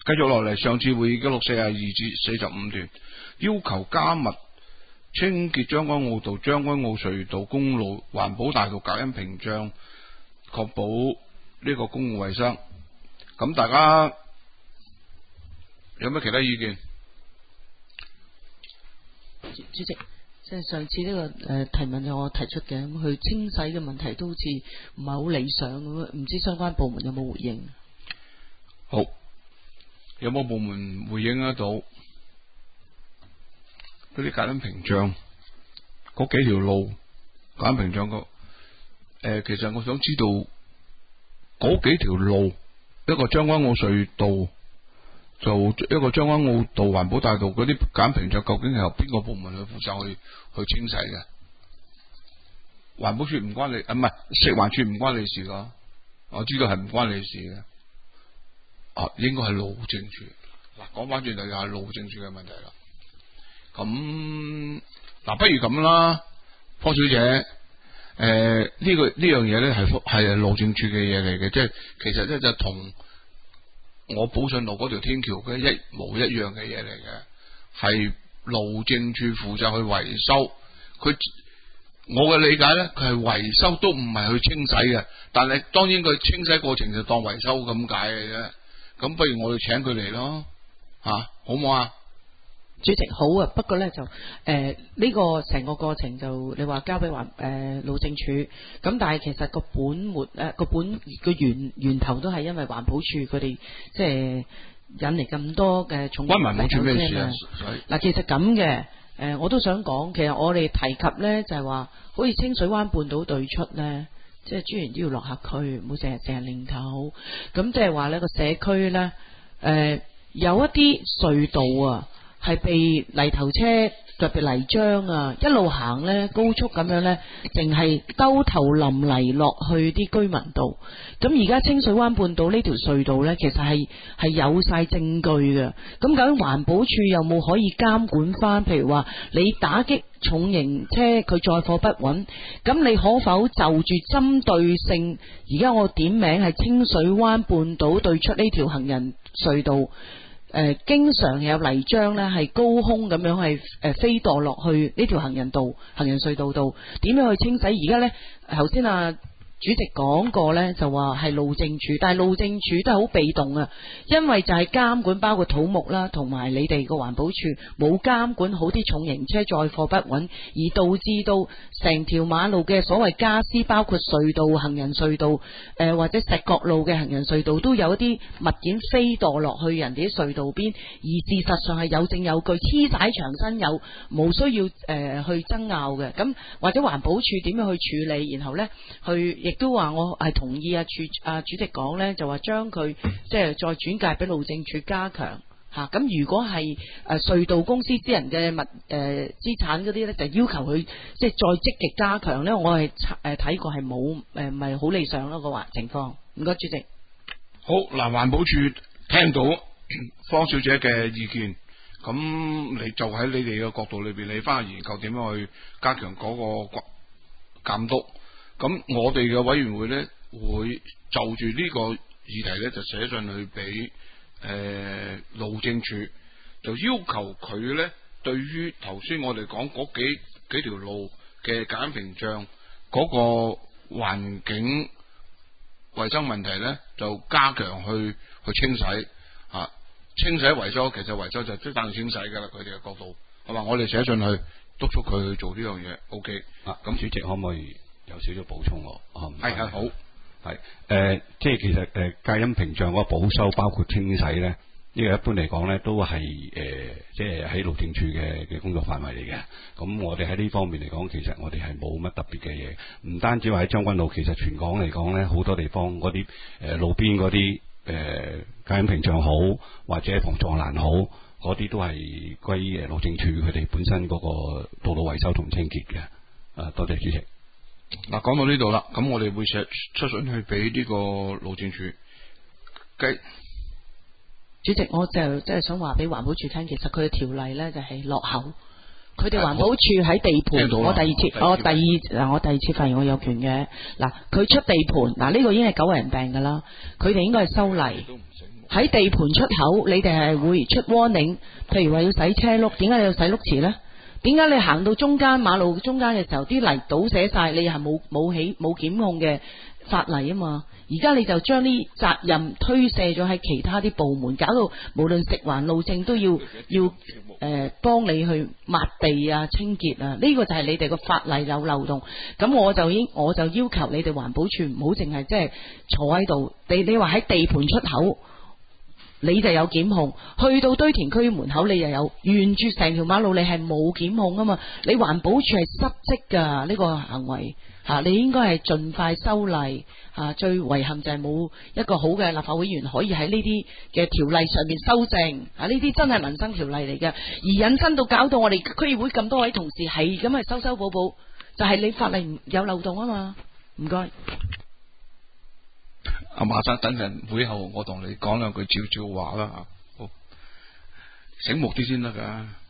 繼續落嚟，上次會議記錄42至45段，要求加密清潔將軍澳道、將軍澳隧道公路、環保大道隔音屏障，確保呢個公共衛生。咁大家有咩其他意見？ 主席，即係上次呢個提問係我提出嘅，咁佢清洗嘅問題都好似唔係好理想咁，唔知相關部門有冇回應？ 好，有冇部門回應得到嗰啲隔音屏障嗰幾條路隔音屏障其實我想知道嗰幾條路，一個將軍澳隧道，就一個將軍澳道環保大道嗰啲隔音屏障，究竟係由邊個部門去負責去清洗嘅？環保署唔關你，唔係食環署唔關你事噶，我知道係唔關你事嘅。應該係路政署。嗱，講翻轉頭又係路政署嘅問題啦。咁不如咁啦，方小姐，呢樣嘢咧係路政署嘅嘢嚟嘅，即係其實咧就同我寶順路嗰條天橋嘅一模一樣嘅嘢嚟嘅，係路政署負責去維修。我嘅理解咧，佢係維修都唔係去清洗嘅，但係當然佢清洗過程就當維修咁解嘅啫。咁不如我哋請佢嚟咯，好唔好啊？ 主席好啊，不過咧就呢個成個過程就你話交俾路政署，咁但係其實個源頭都係因為環保署佢哋即係引嚟咁多嘅重關環保署咩事啊？ 嗱，其實咁嘅我都想講，其實我哋提及咧就係話，好似清水灣半島對出咧。即係專員都要落客區，唔好成日擰頭。咁即係話呢個社區呢，有一啲隧道啊，係被泥頭車特別泥漿啊，一路行呢，高速咁樣呢，淨係兜頭淋泥落去啲居民度。咁而家清水灣半島呢條隧道呢，其實係有晒證據嘅。咁究竟環保署有冇可以監管翻？譬如話你打擊重型車佢載貨不穩，咁你可否就住針對性？而家我點名係清水灣半島對出呢條行人隧道，經常有泥漿呢係高空咁樣係飛墮落去呢條行人隧道度，點樣去清洗？而家呢，頭先主席講過呢，就話係路政署，但係路政署都係好被動啊，因為就係監管包括土木啦，同埋你哋個環保署冇監管好啲重型車載貨不穩，而導致到成條馬路嘅所謂家私，包括隧道、行人隧道，或者石角路嘅行人隧道，都有一啲物件飛墮落去人哋啲隧道邊，而事實上係有證有據，黐晒牆身有，冇需要去爭拗嘅。咁或者環保署點樣去處理，然後呢去。亦都話我係同意主席講呢，就話將佢即係再轉介俾路政署加強吓。咁如果係隧道公司私人嘅資產嗰啲呢，就要求佢即係再積極加強呢。我係睇過係冇唔係好理想咯個情況。唔該，主席。 好嗱，環保署聽到方小姐嘅意見，咁你就喺你哋嘅角度裏邊，你翻去研究點樣去加強嗰個監督。咁我哋嘅委員會咧，會就住呢個議題咧，就寫信去俾路政署，就要求佢咧，對於頭先我哋講嗰幾條路嘅隔音屏障嗰個環境衛生問題咧，就加強去清洗清洗維修。其實維修就即係清洗噶啦，佢哋嘅角度係嘛？我哋寫信去督促佢去做呢樣嘢。OK， 咁主席可唔可以有少少補充我？ 係好， 係即係其實隔音屏障嗰個保修包括清洗咧，呢個一般嚟講咧都係即係喺路政署嘅工作範圍嚟嘅。咁我哋喺呢方面嚟講，其實我哋係冇乜特別嘅嘢。唔單止話喺將軍澳，其實全港嚟講咧，好多地方嗰啲路邊嗰啲隔音屏障好，或者防撞欄好，嗰啲都係歸路政署佢哋本身嗰個道路維修同清潔嘅。多謝主席。 嗱，講到呢度啦，咁我哋會寫出信去俾呢個路政署。 主席，我就即係想話俾環保署聽，其實佢嘅條例咧就係落後。佢哋環保署喺地盤，我第二次發言我有權嘅。嗱，佢出地盤，嗱呢個已經係狗人病噶啦，佢哋應該係修例。 都唔醒目。 喺地盤出口，你哋係會出 warning，譬如話要洗車轆，點解你要洗轆池呢？點解你行到中間馬路中間嘅時候，啲泥倒瀉晒，你係冇檢控嘅法例啊嘛？而家你就將啲責任推卸咗喺其他啲部門，搞到無論食環路政都要幫你去抹地啊、清潔啊，呢個就係你哋個法例有漏洞。咁我就要求你哋環保署唔好淨係即係坐喺度，你話喺地盤出口。你就有檢控，去到堆填區門口你又有，沿住成條馬路你係冇檢控啊嘛？你環保署係失職噶呢個行為吓，你應該係盡快修例吓。最遺憾就係冇一個好嘅立法會議員可以喺呢啲嘅條例上面修正啊！呢啲真係民生條例嚟嘅，而引申到搞到我哋區議會咁多位同事係咁去修補補，就係你法例有漏洞啊嘛！唔該。 阿馬生，等陣會後我同你講兩句悄悄話啦吓，好醒目啲先得噶。